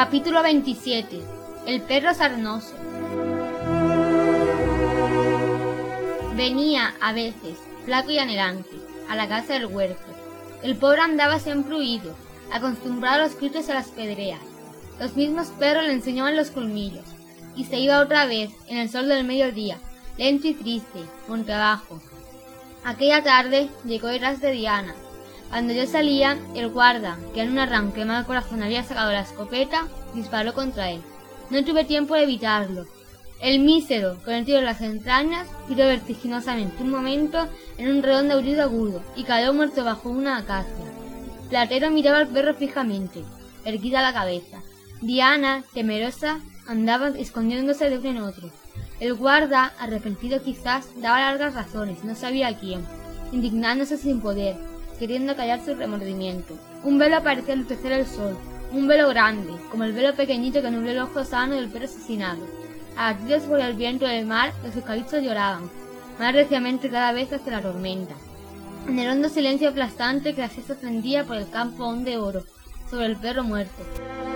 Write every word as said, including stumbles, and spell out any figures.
Capítulo veintisiete. El perro sarnoso. Venía, a veces, flaco y anhelante, a la casa del huerto. El pobre andaba siempre huido, acostumbrado a los gritos y a las pedreas. Los mismos perros le enseñaban los colmillos, y se iba otra vez, en el sol del mediodía, lento y triste, monte abajo. Aquella tarde llegó detrás de Diana. Cuando yo salía, el guarda, que en un arranque mal corazón había sacado la escopeta, disparó contra él. No tuve tiempo de evitarlo. El mísero, con el tiro en las entrañas, giró vertiginosamente un momento en un redondo aullido agudo y cayó muerto bajo una acacia. Platero miraba al perro fijamente, erguida la cabeza. Diana, temerosa, andaba escondiéndose de uno en otro. El guarda, arrepentido quizás, daba largas razones, no sabía a quién, indignándose sin poder, queriendo callar su remordimiento. Un velo parecía enlutecer el sol, un velo grande, como el velo pequeñito que nubló el ojo sano del perro asesinado. Abatidos por el viento del mar, los eucaliptos lloraban, más reciamente cada vez hacia la tormenta. En el hondo silencio aplastante que la siesta prendía por el campo aún de oro, sobre el perro muerto.